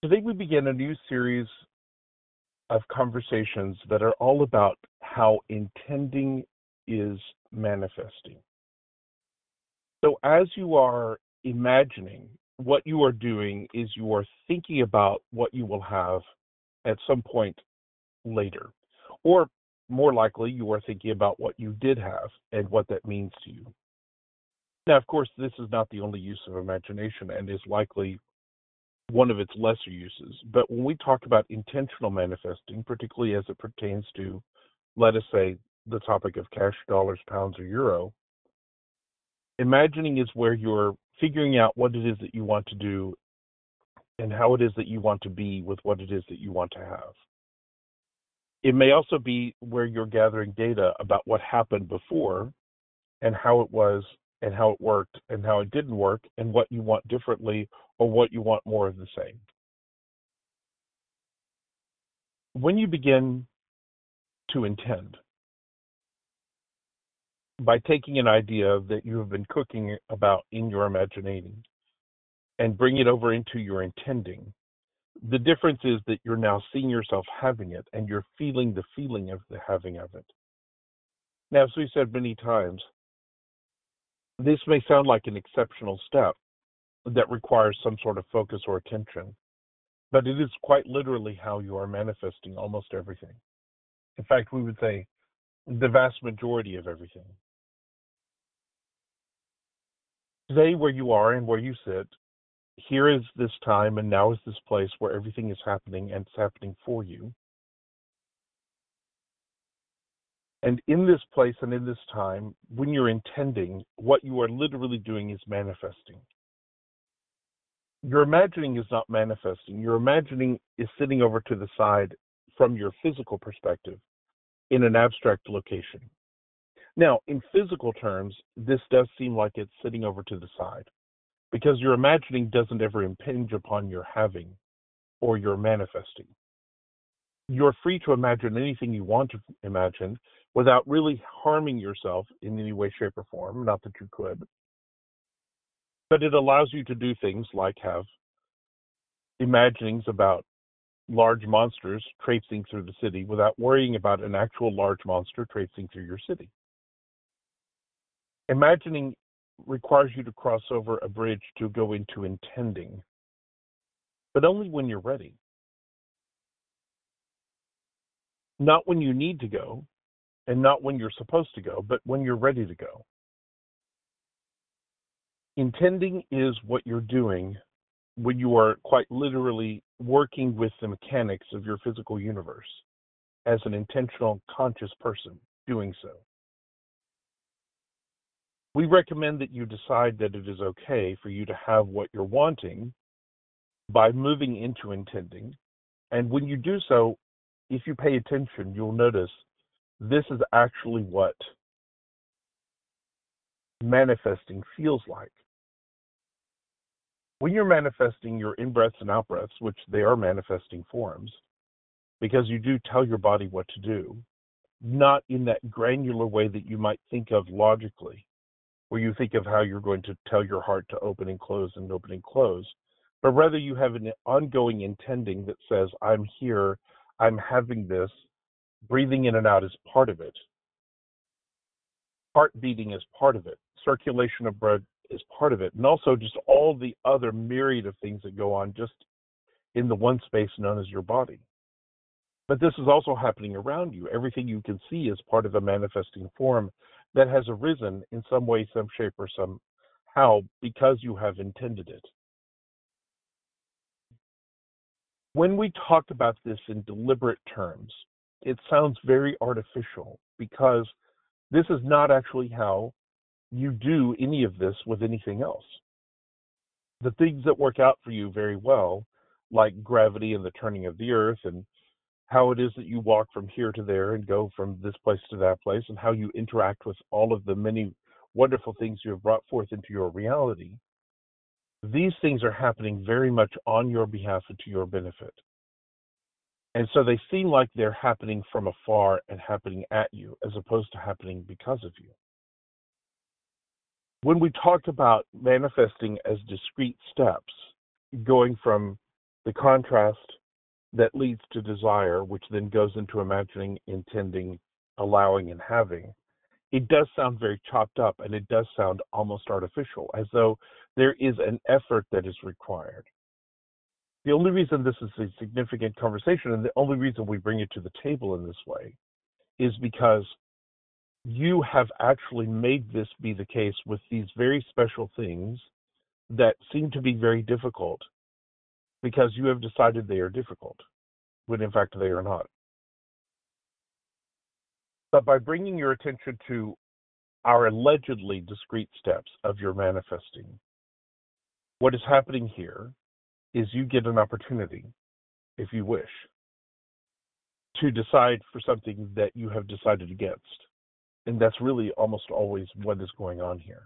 Today, we begin a new series of conversations that are all about how intending is manifesting. So, as you are imagining, what you are doing is you are thinking about what you will have at some point later. Or more likely, you are thinking about what you did have and what that means to you. Now, of course, this is not the only use of imagination and is likely one of its lesser uses. But when we talk about intentional manifesting, particularly as it pertains to, let us say, the topic of cash, dollars, pounds, or euro, imagining is where you're figuring out what it is that you want to do and how it is that you want to be with what it is that you want to have. It may also be where you're gathering data about what happened before and how it was and how it worked and how it didn't work and what you want differently or what you want more of the same. When you begin to intend, by taking an idea that you have been cooking about in your imagining and bring it over into your intending, the difference is that you're now seeing yourself having it and you're feeling the feeling of the having of it. Now, as we said many times, this may sound like an exceptional step that requires some sort of focus or attention, but it is quite literally how you are manifesting almost everything. In fact, we would say the vast majority of everything. Today, where you are and where you sit, here is this time and now is this place where everything is happening and it's happening for you. And in this place and in this time, when you're intending, what you are literally doing is manifesting. Your imagining is not manifesting. Your imagining is sitting over to the side from your physical perspective in an abstract location. Now, in physical terms, this does seem like it's sitting over to the side because your imagining doesn't ever impinge upon your having or your manifesting. You're free to imagine anything you want to imagine without really harming yourself in any way, shape, or form. Not that you could. But it allows you to do things like have imaginings about large monsters traipsing through the city without worrying about an actual large monster traipsing through your city. Imagining requires you to cross over a bridge to go into intending, but only when you're ready. Not when you need to go, and not when you're supposed to go, but when you're ready to go. Intending is what you're doing when you are quite literally working with the mechanics of your physical universe as an intentional, conscious person doing so. We recommend that you decide that it is okay for you to have what you're wanting by moving into intending. And when you do so, if you pay attention, you'll notice this is actually what manifesting feels like. When you're manifesting your in-breaths and out-breaths, which they are manifesting forms, because you do tell your body what to do, not in that granular way that you might think of logically, where you think of how you're going to tell your heart to open and close and open and close, but rather you have an ongoing intending that says, I'm here, I'm having this, breathing in and out is part of it. Heart beating is part of it. Circulation of blood is part of it. And also just all the other myriad of things that go on just in the one space known as your body. But this is also happening around you. Everything you can see is part of a manifesting form that has arisen in some way, some shape, or somehow because you have intended it. When we talk about this in deliberate terms, it sounds very artificial because this is not actually how you do any of this with anything else. The things that work out for you very well, like gravity and the turning of the earth and how it is that you walk from here to there and go from this place to that place and how you interact with all of the many wonderful things you have brought forth into your reality, these things are happening very much on your behalf and to your benefit. And so they seem like they're happening from afar and happening at you as opposed to happening because of you. When we talk about manifesting as discrete steps, going from the contrast that leads to desire, which then goes into imagining, intending, allowing, and having, it does sound very chopped up and it does sound almost artificial, as though there is an effort that is required. The only reason this is a significant conversation and the only reason we bring it to the table in this way is because you have actually made this be the case with these very special things that seem to be very difficult because you have decided they are difficult, when in fact they are not. But by bringing your attention to our allegedly discrete steps of your manifesting, what is happening here is you get an opportunity, if you wish, to decide for something that you have decided against. And that's really almost always what is going on here.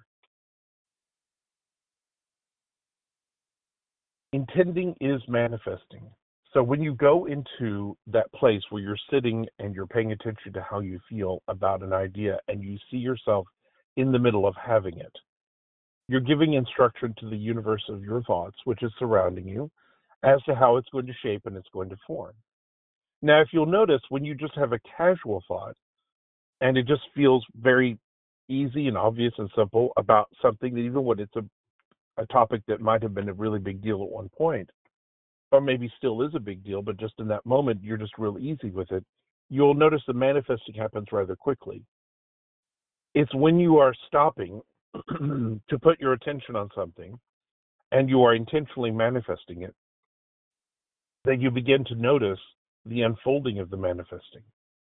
Intending is manifesting. So when you go into that place where you're sitting and you're paying attention to how you feel about an idea and you see yourself in the middle of having it, you're giving instruction to the universe of your thoughts, which is surrounding you, as to how it's going to shape and it's going to form. Now, if you'll notice, when you just have a casual thought and it just feels very easy and obvious and simple about something that even when it's a topic that might have been a really big deal at one point, or maybe still is a big deal, but just in that moment, you're just real easy with it, you'll notice the manifesting happens rather quickly. It's when you are stopping to put your attention on something and you are intentionally manifesting it that you begin to notice the unfolding of the manifesting.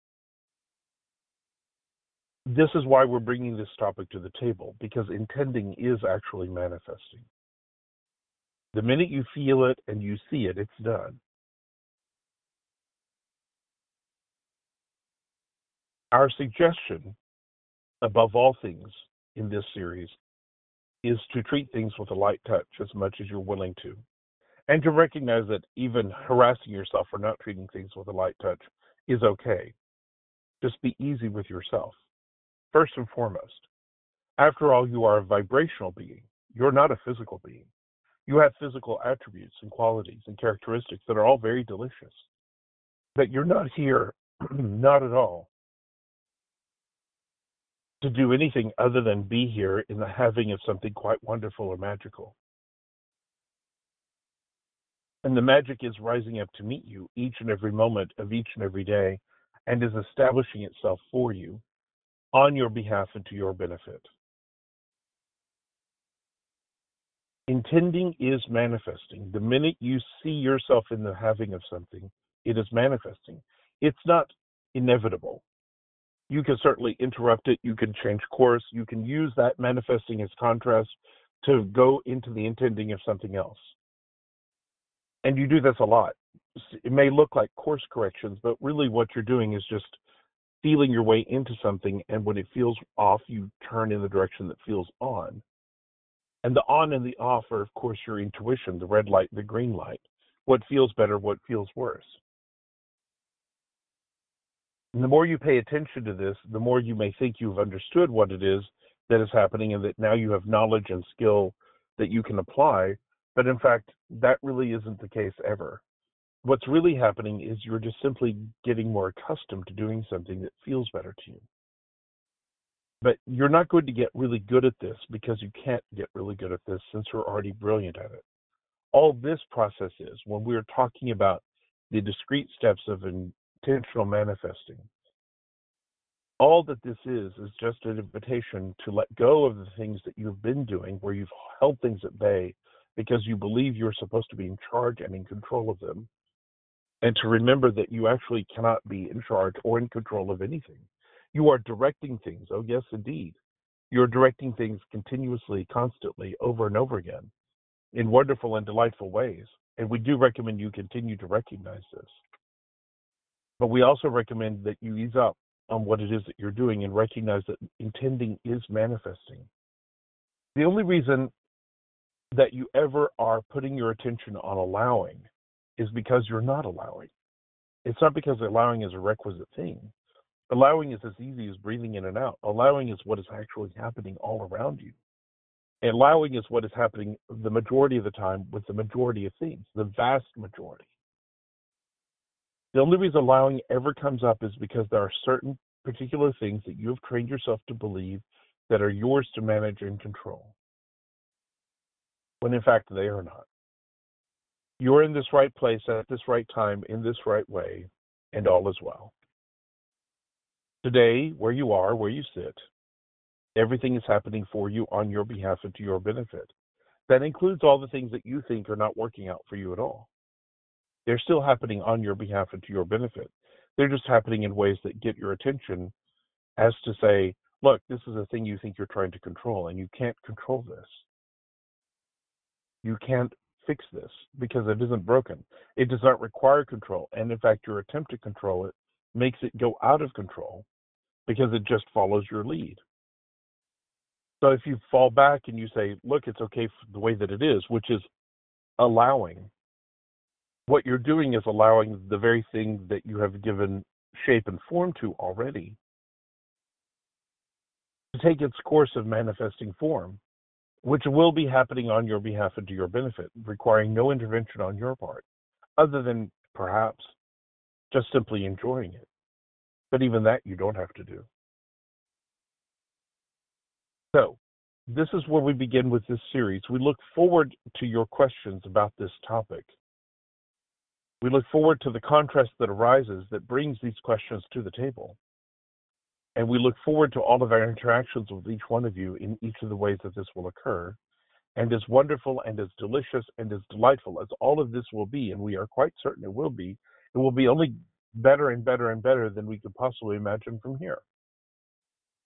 This is why we're bringing this topic to the table, because intending is actually manifesting. The minute you feel it and you see it, it's done. Our suggestion, above all things in this series, is to treat things with a light touch as much as you're willing to, and to recognize that even harassing yourself for not treating things with a light touch is okay. Just be easy with yourself, first and foremost. After all, you are a vibrational being. You're not a physical being. You have physical attributes and qualities and characteristics that are all very delicious. But you're not here, not at all, to do anything other than be here in the having of something quite wonderful or magical. And the magic is rising up to meet you each and every moment of each and every day and is establishing itself for you on your behalf and to your benefit. Intending is manifesting. The minute you see yourself in the having of something, it is manifesting. It's not inevitable. You can certainly interrupt it. You can change course. You can use that manifesting as contrast to go into the intending of something else. And you do this a lot. It may look like course corrections, but really what you're doing is just feeling your way into something. And when it feels off, you turn in the direction that feels on. And the on and the off are, of course, your intuition, the red light, the green light. What feels better, what feels worse. And the more you pay attention to this, the more you may think you've understood what it is that is happening and that now you have knowledge and skill that you can apply. But in fact, that really isn't the case ever. What's really happening is you're just simply getting more accustomed to doing something that feels better to you. But you're not going to get really good at this because you can't get really good at this since you're already brilliant at it. All this process is, when we're talking about the discrete steps of intentional manifesting, all that this is just an invitation to let go of the things that you've been doing where you've held things at bay because you believe you're supposed to be in charge and in control of them, and to remember that you actually cannot be in charge or in control of anything. You are directing things. Oh, yes, indeed. You're directing things continuously, constantly, over and over again in wonderful and delightful ways. And we do recommend you continue to recognize this. But we also recommend that you ease up on what it is that you're doing and recognize that intending is manifesting. The only reason that you ever are putting your attention on allowing is because you're not allowing. It's not because allowing is a requisite thing. Allowing is as easy as breathing in and out. Allowing is what is actually happening all around you. Allowing is what is happening the majority of the time with the majority of things, the vast majority. The only reason allowing ever comes up is because there are certain particular things that you have trained yourself to believe that are yours to manage and control, when in fact they are not. You're in this right place at this right time in this right way, and all is well. Today, where you are, where you sit, everything is happening for you on your behalf and to your benefit. That includes all the things that you think are not working out for you at all. They're still happening on your behalf and to your benefit. They're just happening in ways that get your attention as to say, look, this is a thing you think you're trying to control, and you can't control this. You can't fix this because it isn't broken. It does not require control. And in fact, your attempt to control it makes it go out of control because it just follows your lead. So if you fall back and you say, look, it's okay for the way that it is, which is allowing, what you're doing is allowing the very thing that you have given shape and form to already to take its course of manifesting form, which will be happening on your behalf and to your benefit, requiring no intervention on your part, other than perhaps just simply enjoying it. But even that you don't have to do. So, this is where we begin with this series. We look forward to your questions about this topic. We look forward to the contrast that arises that brings these questions to the table. And we look forward to all of our interactions with each one of you in each of the ways that this will occur. And as wonderful and as delicious and as delightful as all of this will be, and we are quite certain it will be only better and better and better than we could possibly imagine from here.